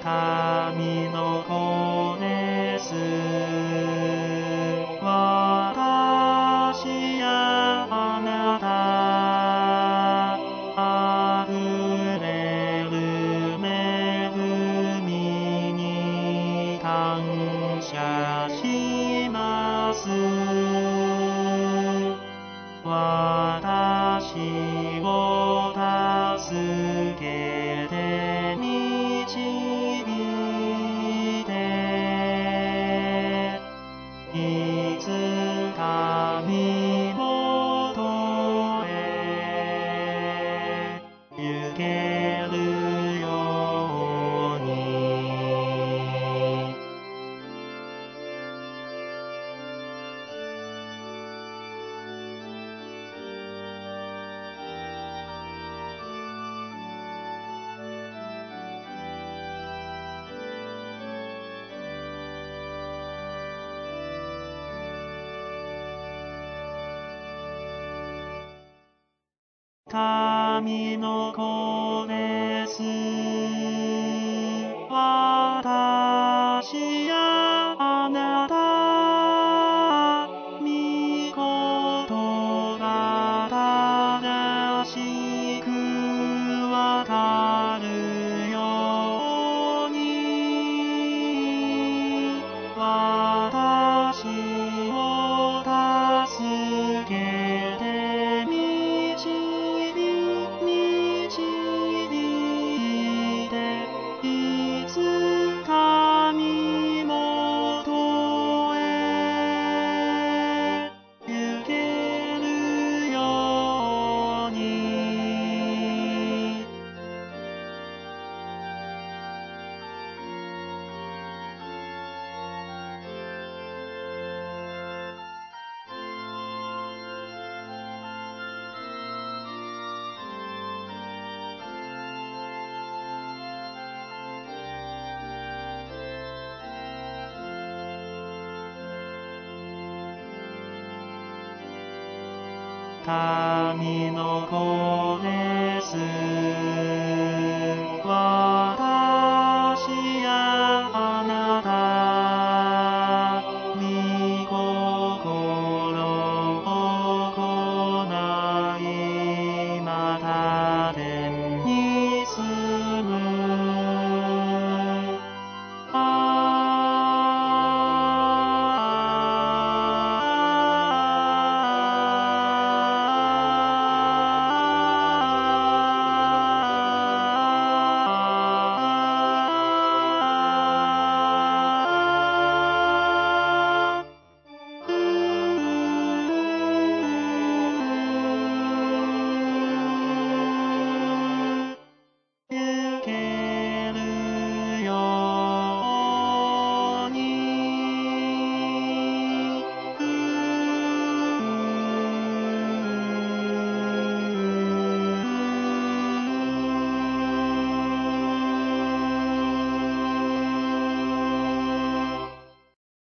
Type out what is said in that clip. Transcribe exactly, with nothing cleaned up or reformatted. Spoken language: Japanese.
神の子です。私やあなた、あふれる恵みに感謝します。私を助けて導いて、いつか身元へ行けるように。神の子です。私やあなた、御言葉正しくわかるように、私を助けて導いて、いつか身元へ行けるように。神の子です。